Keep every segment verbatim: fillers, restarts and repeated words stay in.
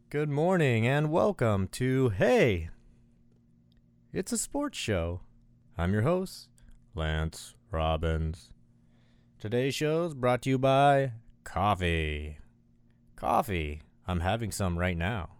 Good morning and welcome to Hey, It's a Sports Show. I'm your host, Lance Robbins. Today's show is brought to you by coffee. Coffee. I'm having some right now.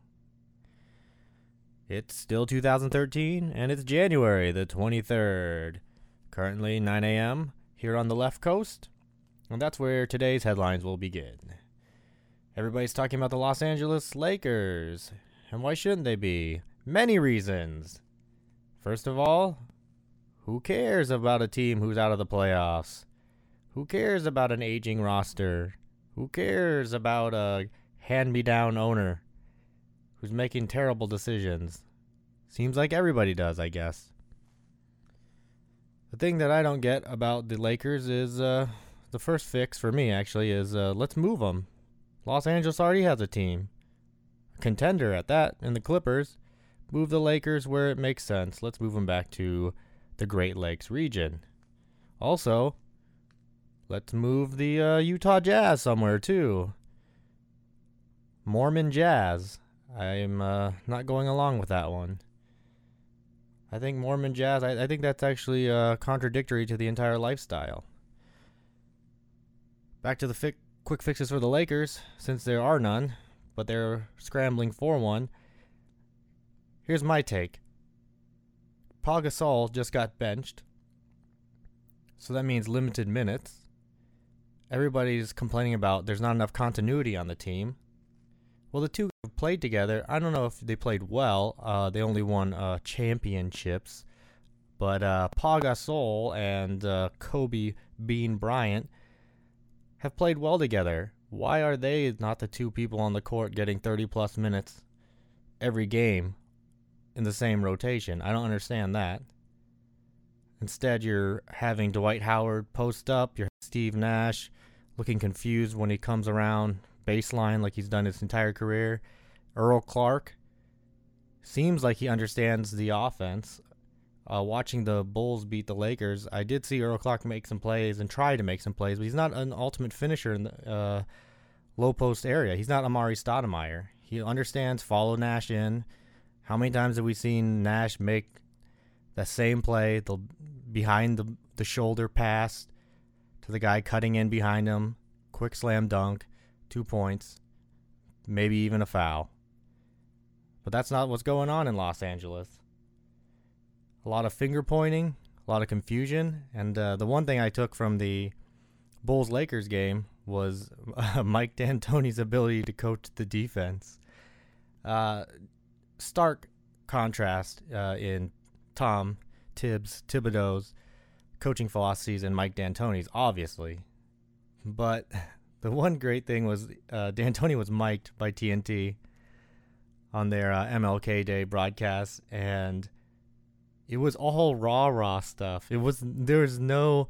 It's still two thousand thirteen and it's January the twenty-third. Currently nine a.m. here on the left coast, and that's where today's headlines will begin. Everybody's talking about the Los Angeles Lakers, and why shouldn't they be? Many reasons. First of all, who cares about a team who's out of the playoffs? Who cares about an aging roster? Who cares about a hand-me-down owner who's making terrible decisions? Seems like everybody does, I guess. The thing that I don't get about the Lakers is, uh, the first fix for me, actually, is uh, let's move them. Los Angeles already has a team. A contender at that, in the Clippers. Move the Lakers where it makes sense. Let's move them back to the Great Lakes region. Also, let's move the uh, Utah Jazz somewhere, too. Mormon Jazz. I'm uh, not going along with that one. I think Mormon Jazz, I, I think that's actually uh, contradictory to the entire lifestyle. Back to the fi- quick fixes for the Lakers, since there are none, but they're scrambling for one. Here's my take. Paul Gasol just got benched, so that means limited minutes. Everybody's complaining about there's not enough continuity on the team. Well, the two have played together. I don't know if they played well. Uh, they only won uh, championships. But uh, Paul Gasol and uh, Kobe Bean Bryant have played well together. Why are they not the two people on the court getting thirty-plus minutes every game in the same rotation? I don't understand that. Instead, you're having Dwight Howard post up. You're Steve Nash looking confused when he comes around baseline like he's done his entire career. Earl Clark seems like he understands the offense. Uh, watching the Bulls beat the Lakers, I did see Earl Clark make some plays and try to make some plays, but he's not an ultimate finisher in the uh, low post area. He's not Amari Stoudemire. He understands follow Nash in. How many times have we seen Nash make the same play, the behind the, the shoulder pass to the guy cutting in behind him, quick slam dunk, two points, maybe even a foul. But that's not what's going on in Los Angeles. A lot of finger pointing, a lot of confusion, and uh, the one thing I took from the Bulls-Lakers game was uh, Mike D'Antoni's ability to coach the defense. Uh, stark contrast uh, in Tom Tibbs, Thibodeau's coaching philosophies and Mike D'Antoni's, obviously. But the one great thing was uh, D'Antoni was mic'd by T N T on their uh, M L K Day broadcast, and it was all rah-rah stuff. It was there was no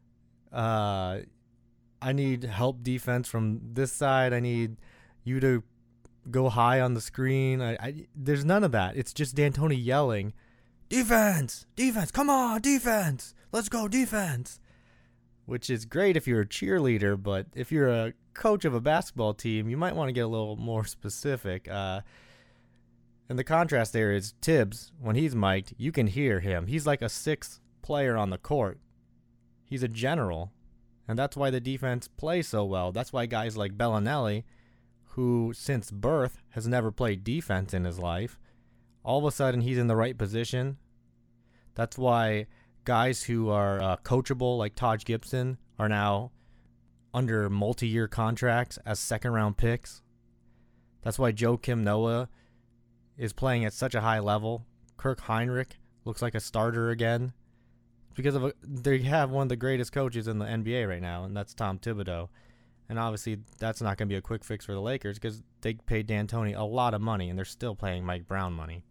uh, I need help defense from this side. I need you to go high on the screen. I, I there's none of that. It's just D'Antoni yelling, defense, defense, come on, defense, let's go defense. Which is great if you're a cheerleader, but if you're a coach of a basketball team, you might want to get a little more specific. Uh, and the contrast there is Tibbs, when he's mic'd, you can hear him. He's like a sixth player on the court. He's a general, and that's why the defense plays so well. That's why guys like Bellinelli, who since birth has never played defense in his life, all of a sudden he's in the right position. That's why guys who are uh, coachable, like Taj Gibson, are now under multi-year contracts as second-round picks. That's why Joakim Noah is playing at such a high level. Kirk Heinrich looks like a starter again. Because of a, they have one of the greatest coaches in the N B A right now, and that's Tom Thibodeau. And obviously, that's not going to be a quick fix for the Lakers because they paid D'Antoni a lot of money, and they're still paying Mike Brown money.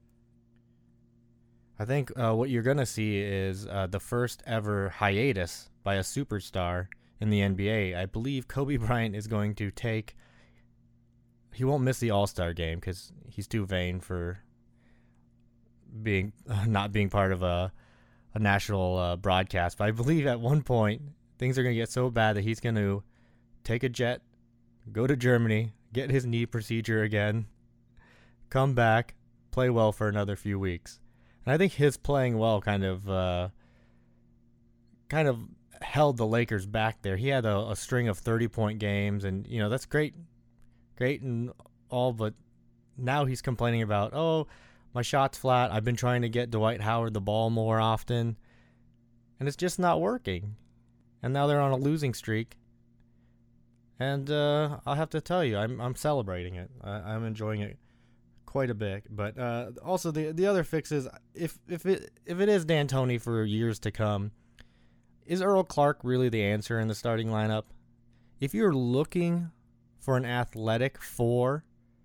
I think uh, what you're going to see is uh, the first ever hiatus by a superstar in the N B A. I believe Kobe Bryant is going to take... He won't miss the All-Star game because he's too vain for being uh, not being part of a, a national uh, broadcast. But I believe at one point, things are going to get so bad that he's going to take a jet, go to Germany, get his knee procedure again, come back, play well for another few weeks. And I think his playing well kind of uh, kind of held the Lakers back there. He had a, a string of thirty-point games, and you know that's great, great and all, but now he's complaining about, oh, my shot's flat. I've been trying to get Dwight Howard the ball more often, and it's just not working. And now they're on a losing streak. And uh, I'll have to tell you, I'm I'm celebrating it. I, I'm enjoying it quite a bit. But uh, also the the other fix is if if it if it is D'Antoni for years to come, is Earl Clark really the answer in the starting lineup? If you're looking for an athletic four,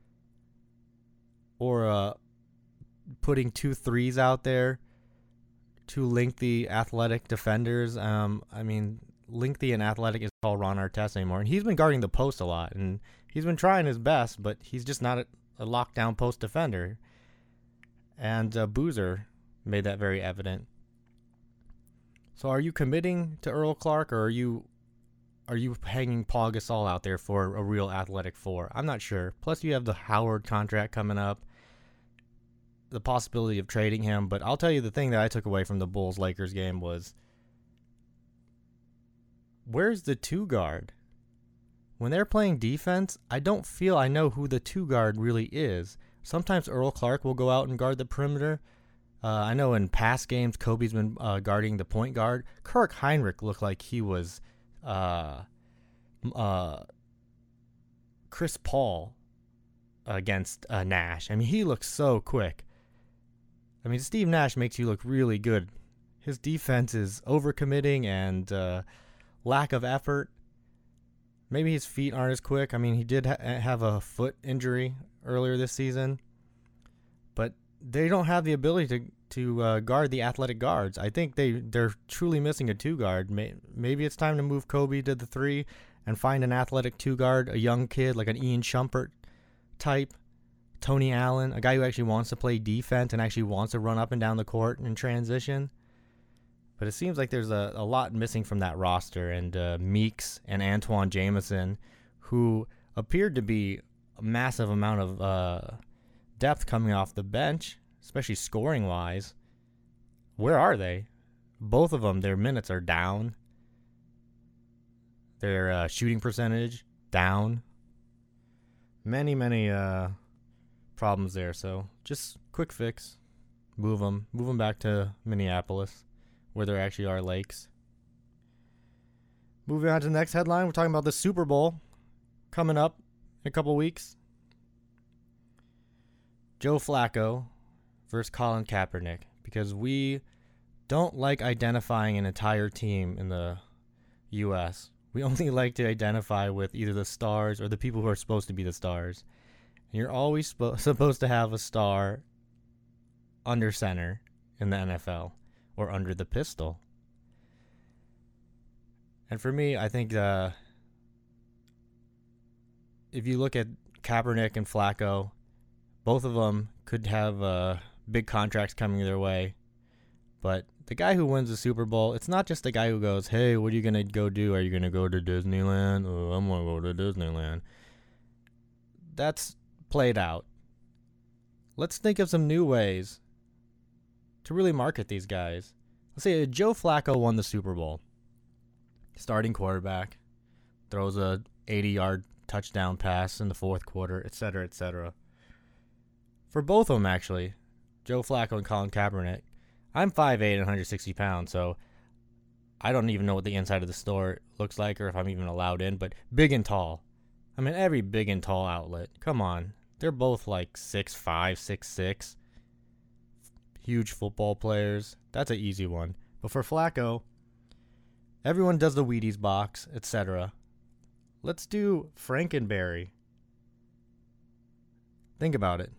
or uh, putting two threes out there, two lengthy athletic defenders, um, I mean, lengthy and athletic is called Ron Artest anymore, and he's been guarding the post a lot, and he's been trying his best, but he's just not a, a lockdown post defender. And uh, Boozer made that very evident. So are you committing to Earl Clark, or are you are you hanging Paul Gasol out there for a real athletic four? I'm not sure. Plus you have the Howard contract coming up, the possibility of trading him. But I'll tell you the thing that I took away from the Bulls-Lakers game was, where's the two guard? When they're playing defense, I don't feel I know who the two guard really is. Sometimes Earl Clark will go out and guard the perimeter. Uh, I know in past games, Kobe's been uh, guarding the point guard. Kirk Heinrich looked like he was uh, uh, Chris Paul against uh, Nash. I mean, he looks so quick. I mean, Steve Nash makes you look really good. His defense is overcommitting and uh, lack of effort. Maybe his feet aren't as quick. I mean, he did ha- have a foot injury earlier this season, but they don't have the ability to to uh, guard the athletic guards. I think they they're truly missing a two guard. May- maybe it's time to move Kobe to the three and find an athletic two guard, a young kid like an Ian Shumpert type, Tony Allen, a guy who actually wants to play defense and actually wants to run up and down the court in transition. But it seems like there's a, a lot missing from that roster, and uh, Meeks and Antoine Jamison, who appeared to be a massive amount of uh, depth coming off the bench, especially scoring-wise. Where are they? Both of them, their minutes are down. Their uh, shooting percentage, down. Many, many uh, problems there. So just quick fix. Move them. Move them back to Minneapolis, where there actually are lakes. Moving on to the next headline, we're talking about the Super Bowl coming up in a couple weeks. Joe Flacco versus Colin Kaepernick, because we don't like identifying an entire team in the U S. We only like to identify with either the stars or the people who are supposed to be the stars. And you're always spo- supposed to have a star under center in the N F L. Or under the pistol. And for me, I think uh, if you look at Kaepernick and Flacco, both of them could have uh, big contracts coming their way. But the guy who wins the Super Bowl, it's not just the guy who goes, hey, what are you going to go do? Are you going to go to Disneyland? Oh, I'm going to go to Disneyland. That's played out. Let's think of some new ways to really market these guys. Let's say Joe Flacco won the Super Bowl. Starting quarterback, throws a eighty-yard touchdown pass in the fourth quarter, et cetera, et cetera. For both of them, actually, Joe Flacco and Colin Kaepernick, I'm five eight and one hundred sixty pounds, so I don't even know what the inside of the store looks like or if I'm even allowed in, but big and tall. I mean, every big and tall outlet, come on. They're both like six five, six six. Huge football players. That's an easy one. But for Flacco, everyone does the Wheaties box, et cetera. Let's do Frankenberry. Think about it.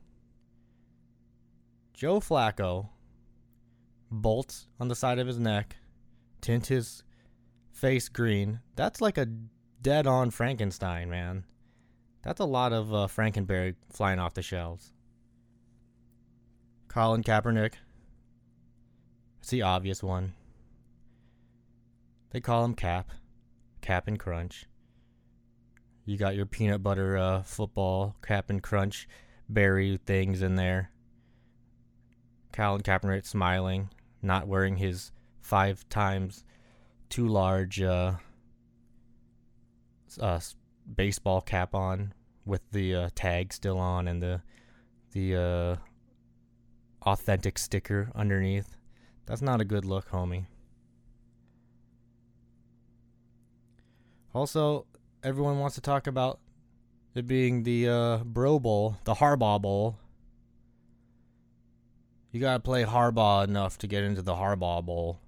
Joe Flacco, bolts on the side of his neck, tint his face green. That's like a dead-on Frankenstein, man. That's a lot of uh, Frankenberry flying off the shelves. Colin Kaepernick. It's the obvious one. They call him Cap. Cap and Crunch. You got your peanut butter uh, football, Cap and Crunch berry things in there. Colin Kaepernick smiling, not wearing his five times too large uh, uh, baseball cap on, with the uh, tag still on and the the uh, authentic sticker underneath. That's not a good look, homie. Also, everyone wants to talk about it being the uh, Bro Bowl, the Harbaugh Bowl. You gotta play Harbaugh enough to get into the Harbaugh Bowl.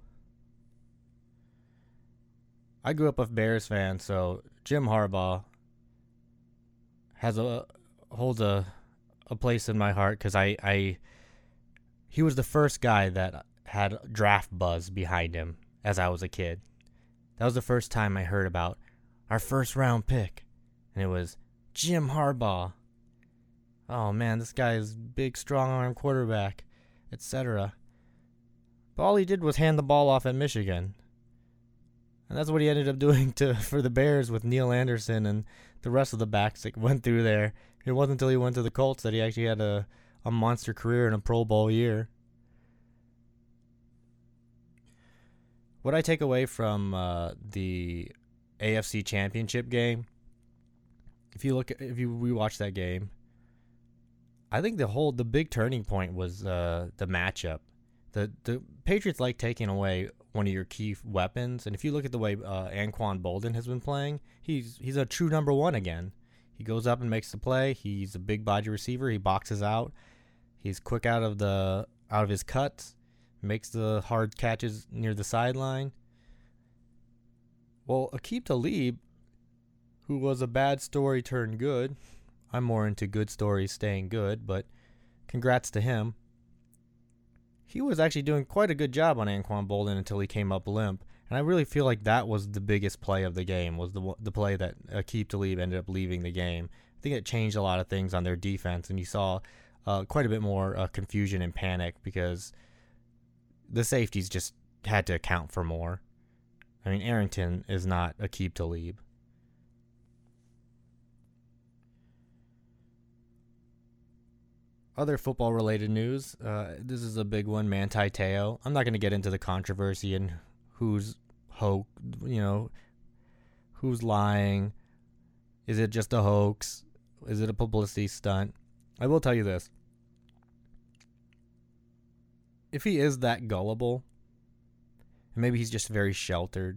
I grew up a Bears fan, so Jim Harbaugh has a holds a a place in my heart because I, I he was the first guy that had draft buzz behind him as I was a kid. That was the first time I heard about our first round pick, and it was Jim Harbaugh. Oh man, this guy is big, strong arm quarterback, et cetera. But all he did was hand the ball off at Michigan. And that's what he ended up doing to for the Bears with Neil Anderson and the rest of the backs that went through there. It wasn't until he went to the Colts that he actually had a, a monster career in a Pro Bowl year. What I take away from uh, the A F C Championship game, if you look at, if you rewatch that game, I think the whole the big turning point was uh, the matchup. The the Patriots like taking away one of your key weapons, and if you look at the way uh, Anquan Boldin has been playing, he's he's a true number one again. He goes up and makes the play. He's a big body receiver. He boxes out. He's quick out of the out of his cuts. Makes the hard catches near the sideline. Well, Aqib Talib, who was a bad story turned good. I'm more into good stories staying good, but congrats to him. He was actually doing quite a good job on Anquan Boldin until he came up limp. And I really feel like that was the biggest play of the game, was the the play that Aqib Talib ended up leaving the game. I think it changed a lot of things on their defense, and you saw uh, quite a bit more uh, confusion and panic because the safeties just had to account for more. I mean, Arrington is not Aqib Talib. Other football-related news. Uh, this is a big one, Manti Te'o. I'm not going to get into the controversy and who's ho, you know, who's lying. Is it just a hoax? Is it a publicity stunt? I will tell you this. If he is that gullible, and maybe he's just very sheltered,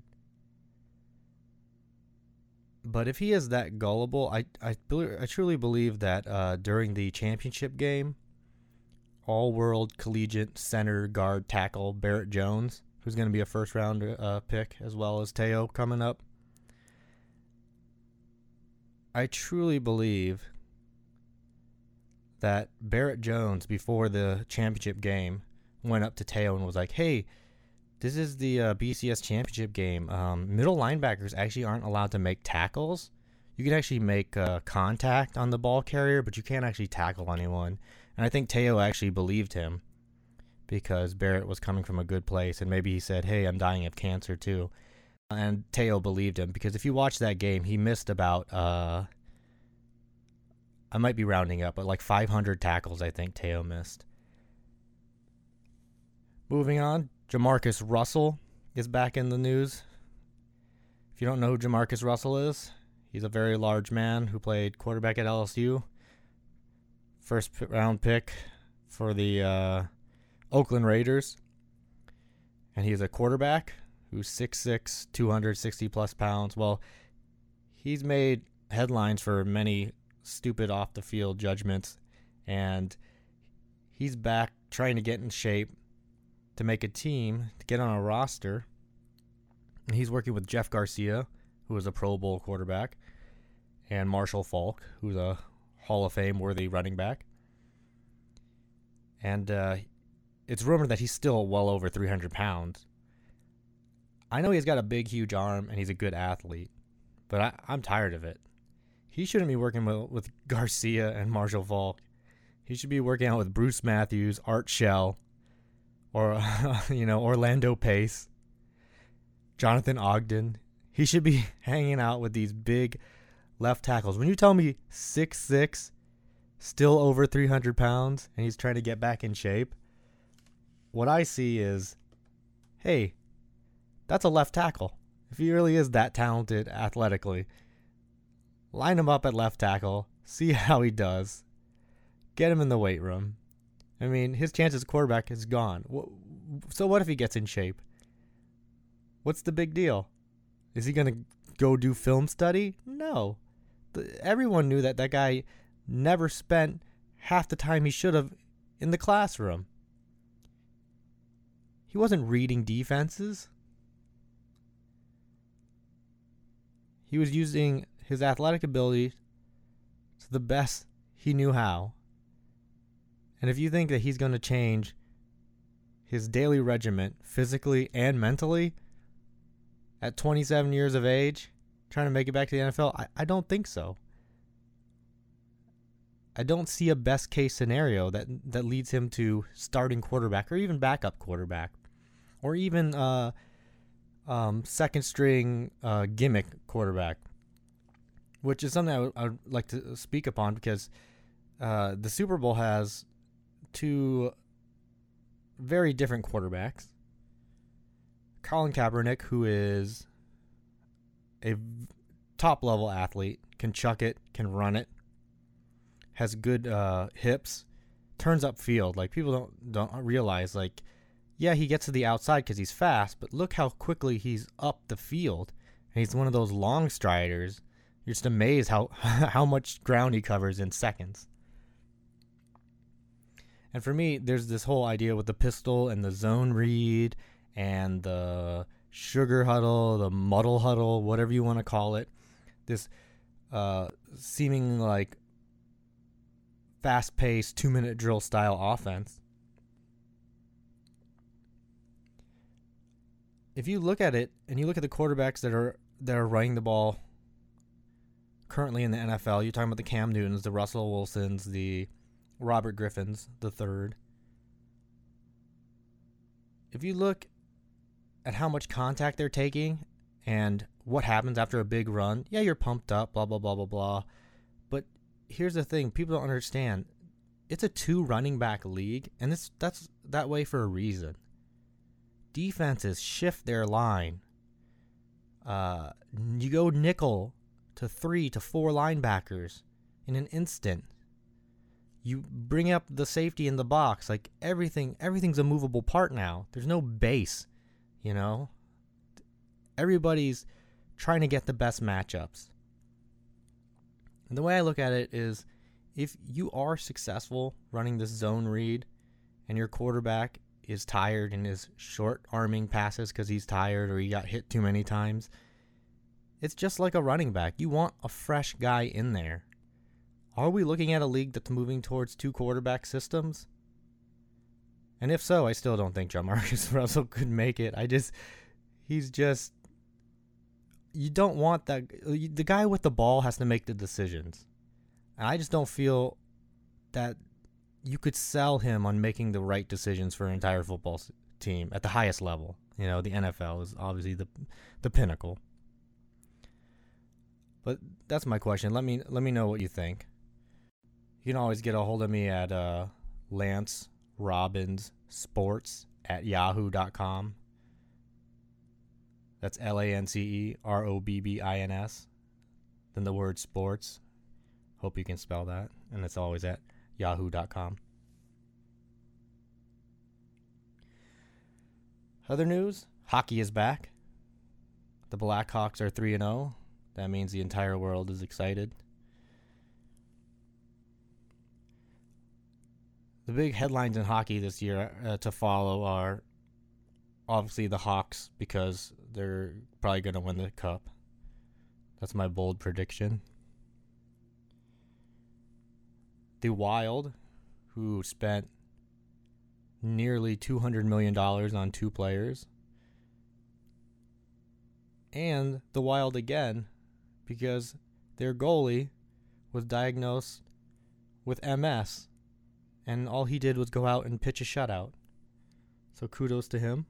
but if he is that gullible, I I, I truly believe that uh, during the championship game, all-world collegiate center guard tackle Barrett Jones, who's going to be a first-round uh, pick, as well as Te'o coming up, I truly believe that Barrett Jones, before the championship game, went up to Te'o and was like, hey, this is the uh, B C S championship game. Um, middle linebackers actually aren't allowed to make tackles. You can actually make uh, contact on the ball carrier, but you can't actually tackle anyone. And I think Te'o actually believed him because Barrett was coming from a good place, and maybe he said, hey, I'm dying of cancer too. And Te'o believed him because if you watch that game, he missed about, uh, I might be rounding up, but like five hundred tackles I think Te'o missed. Moving on, Jamarcus Russell is back in the news. If you don't know who Jamarcus Russell is, he's a very large man who played quarterback at L S U. First round pick for the uh, Oakland Raiders. And he's a quarterback who's six six, two hundred sixty plus pounds. Well, he's made headlines for many stupid off-the-field judgments. And he's back trying to get in shape to make a team, to get on a roster. And he's working with Jeff Garcia, who is a Pro Bowl quarterback, and Marshall Faulk, who's a Hall of Fame worthy running back. And uh, it's rumored that he's still well over three hundred pounds. I know he's got a big, huge arm, and he's a good athlete, but I, I'm tired of it. He shouldn't be working with, with Garcia and Marshall Faulk. He should be working out with Bruce Matthews, Art Shell, or, you know, Orlando Pace, Jonathan Ogden. He should be hanging out with these big left tackles. When you tell me six six, still over three hundred pounds, and he's trying to get back in shape. What I see is, hey, that's a left tackle. If he really is that talented athletically, line him up at left tackle, see how he does, get him in the weight room. I mean, his chance as quarterback is gone. So what if he gets in shape? What's the big deal? Is he going to go do film study? No. Everyone knew that that guy never spent half the time he should have in the classroom. He wasn't reading defenses. He was using his athletic ability to the best he knew how. And if you think that he's going to change his daily regimen physically and mentally at twenty-seven years of age, trying to make it back to the N F L, I, I don't think so. I don't see a best case scenario that that leads him to starting quarterback or even backup quarterback or even uh, um, second string uh, gimmick quarterback, which is something I would, I would like to speak upon because uh, the Super Bowl has two very different quarterbacks. Colin Kaepernick, who is a top level athlete, can chuck it, can run it, has good uh, hips, turns up field. Like people don't don't realize, like, yeah, he gets to the outside because he's fast, but look how quickly he's up the field. And he's one of those long striders. You're just amazed how how much ground he covers in seconds. And for me, there's this whole idea with the pistol and the zone read and the sugar huddle, the muddle huddle, whatever you want to call it. This uh, seeming like fast-paced two-minute drill style offense. If you look at it and you look at the quarterbacks that are that are running the ball currently in the N F L, you're talking about the Cam Newtons, the Russell Wilsons, the Robert Griffins the third. If you look at how much contact they're taking and what happens after a big run, yeah, you're pumped up, blah, blah, blah, blah, blah. But here's the thing. People don't understand. It's a two running back league, and it's that's that way for a reason. Defenses shift their line. Uh, you go nickel to three to four linebackers in an instant. You bring up the safety in the box. Like everything, everything's a movable part now. There's no base, you know. Everybody's trying to get the best matchups. And the way I look at it is, if you are successful running this zone read and your quarterback is tired and is short arming passes because he's tired or he got hit too many times, it's just like a running back. You want a fresh guy in there. Are we looking at a league that's moving towards two quarterback systems? And if so, I still don't think Jamarcus Russell could make it. I just, he's just, you don't want that. The guy with the ball has to make the decisions. And I just don't feel that you could sell him on making the right decisions for an entire football team at the highest level. You know, the N F L is obviously the the pinnacle. But that's my question. Let me let me know what you think. You can always get a hold of me at uh, Lance Robbins Sports at yahoo dot com. That's L A N C E R O B B I N S. Then the word sports. Hope you can spell that. And it's always at yahoo dot com. Other news, hockey is back. The Blackhawks are three and oh. That means the entire world is excited. The big headlines in hockey this year uh, to follow are obviously the Hawks, because they're probably going to win the cup. That's my bold prediction. The Wild, who spent nearly two hundred million dollars on two players. And the Wild again, because their goalie was diagnosed with M S, and all he did was go out and pitch a shutout. So kudos to him.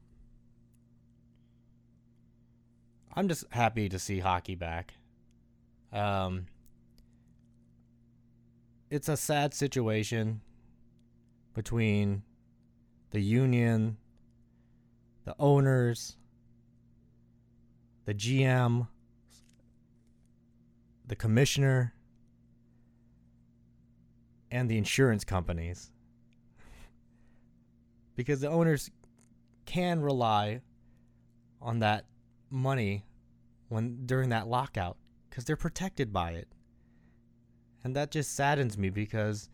I'm just happy to see hockey back. Um, it's a sad situation between the union, the owners, the G M, the commissioner, and the insurance companies. Because the owners can rely on that money when during that lockout because they're protected by it. And that just saddens me because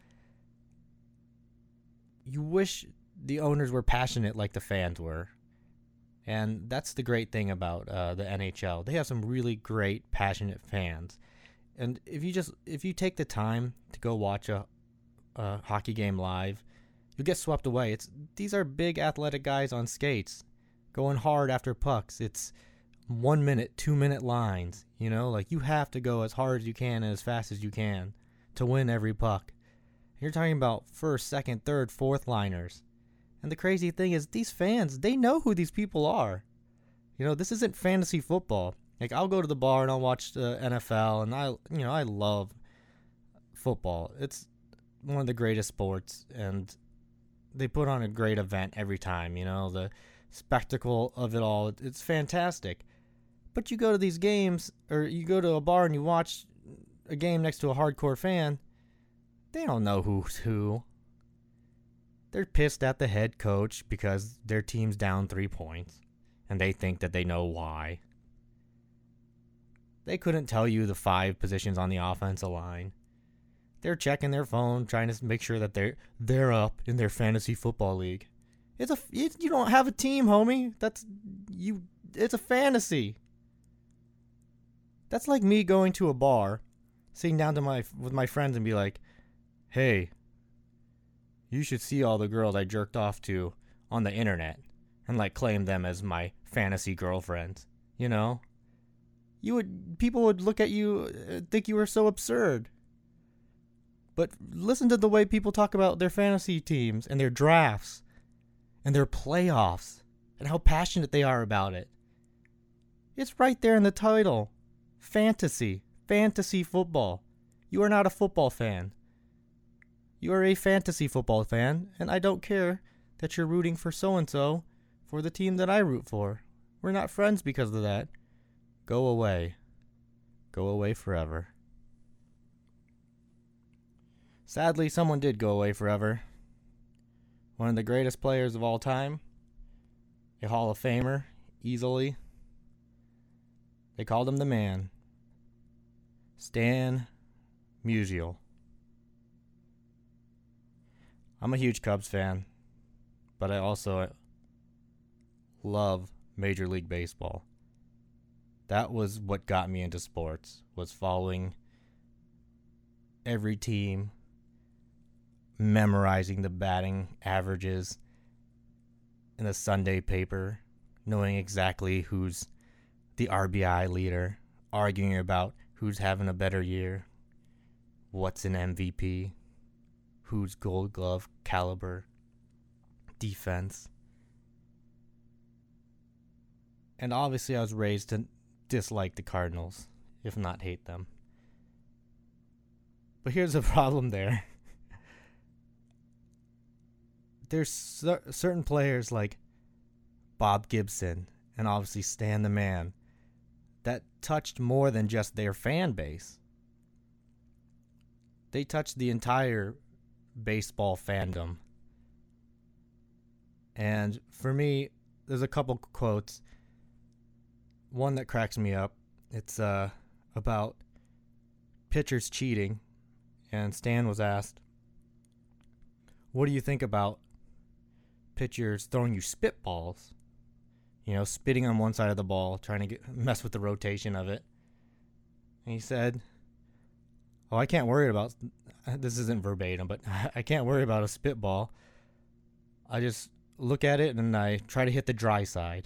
you wish the owners were passionate like the fans were. And that's the great thing about uh, the N H L. They have some really great, passionate fans. And if you just if you take the time to go watch a, a hockey game live, you'll get swept away. It's these are big athletic guys on skates, going hard after pucks. It's one minute, two minute lines. You know, like you have to go as hard as you can and as fast as you can to win every puck. You're talking about first, second, third, fourth liners. And the crazy thing is these fans, they know who these people are. You know, this isn't fantasy football. Like I'll go to the bar and I'll watch the N F L and I, you know, I love football. It's one of the greatest sports and they put on a great event every time, you know, the spectacle of it all. It's fantastic. But you go to these games or you go to a bar and you watch a game next to a hardcore fan, they don't know who's who. They're pissed at the head coach because their team's down three points, and they think that they know why. They couldn't tell you the five positions on the offensive line. They're checking their phone, trying to make sure that they're they're up in their fantasy football league. It's a it, you don't have a team, homie. That's you. It's a fantasy. That's like me going to a bar, sitting down to my with my friends and be like, "Hey, you should see all the girls I jerked off to on the internet," and like claim them as my fantasy girlfriends. You know, you would people would look at you, uh, think you were so absurd. But listen to the way people talk about their fantasy teams and their drafts and their playoffs and how passionate they are about it. It's right there in the title. Fantasy. Fantasy football. You are not a football fan. You are a fantasy football fan, and I don't care that you're rooting for so-and-so for the team that I root for. We're not friends because of that. Go away. Go away forever. Sadly, someone did go away forever. One of the greatest players of all time. A Hall of Famer, easily. They called him the man. Stan Musial. I'm a huge Cubs fan, but I also love Major League Baseball. That was what got me into sports, was following every team, memorizing the batting averages in the Sunday paper, knowing exactly who's the R B I leader, arguing about who's having a better year, what's an M V P, who's Gold Glove caliber, defense. And obviously I was raised to dislike the Cardinals, if not hate them. But here's the problem there. There's cer- certain players like Bob Gibson and obviously Stan the Man that touched more than just their fan base. They touched the entire baseball fandom. And for me, there's a couple quotes. One that cracks me up. It's uh, about pitchers cheating. And Stan was asked, what do you think about pitchers throwing you spitballs? You know, spitting on one side of the ball, trying to get, mess with the rotation of it. And he said, oh, I can't worry about, this isn't verbatim, but I can't worry about a spitball. I just look at it and I try to hit the dry side.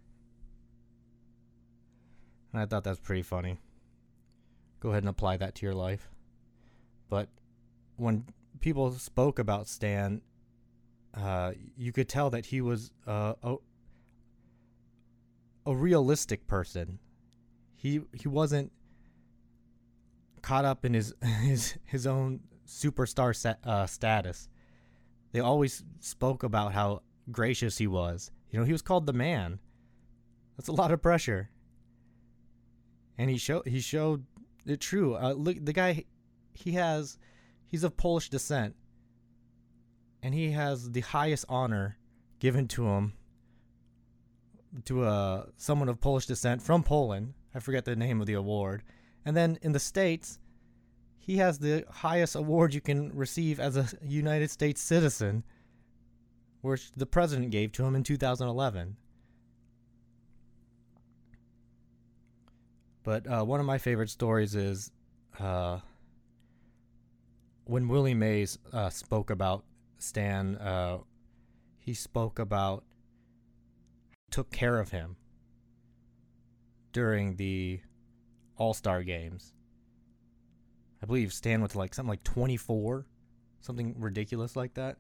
And I thought that's pretty funny. Go ahead and apply that to your life. But when people spoke about Stan, uh, you could tell that he was uh, a, a realistic person. He he wasn't caught up in his his his own superstar set, uh, status. They always spoke about how gracious he was. You know, he was called the man. That's a lot of pressure. And he showed he showed it true. Uh, look, the guy, he has, he's of Polish descent, and he has the highest honor given to him, to uh, someone of Polish descent from Poland. I forget the name of the award. And then in the States, he has the highest award you can receive as a United States citizen, which the president gave to him in two thousand eleven. But uh, one of my favorite stories is uh, when Willie Mays uh, spoke about Stan. Uh, he spoke about took care of him during the All-Star games. I believe Stan went to like something like twenty-four, something ridiculous like that.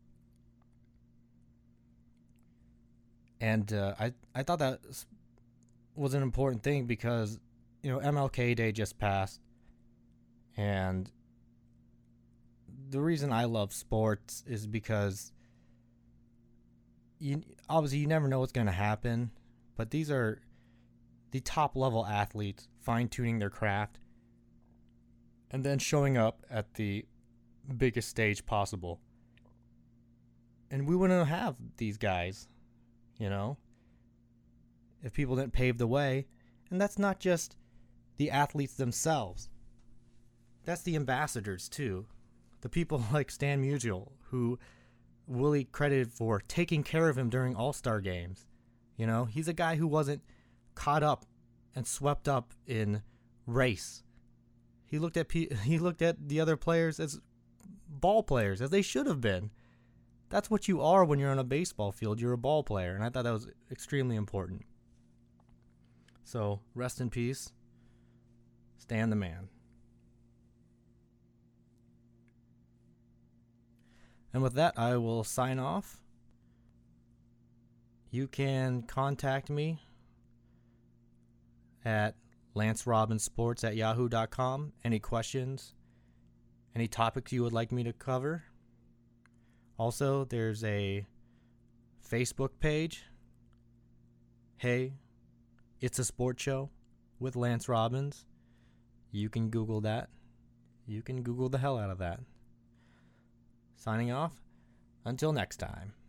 And uh, I I thought that was an important thing because, you know, M L K Day just passed, and the reason I love sports is because you obviously you never know what's going to happen, but these are the top level athletes fine-tuning their craft and then showing up at the biggest stage possible. And we wouldn't have these guys, you know, if people didn't pave the way. And that's not just the athletes themselves. That's the ambassadors too. The people like Stan Musial, who Willie credited for taking care of him during All-Star games. You know, he's a guy who wasn't caught up and swept up in race. He looked at pe- he looked at the other players as ball players, as they should have been. That's what you are when you're on a baseball field. You're a ball player, and I thought that was extremely important. So, rest in peace, Stan the man. And with that, I will sign off. You can contact me at lance robbins sports at yahoo dot com. Any questions? Any topics you would like me to cover? Also, there's a Facebook page. Hey, it's a sports show with Lance Robbins. You can Google that. You can Google the hell out of that. Signing off. Until next time.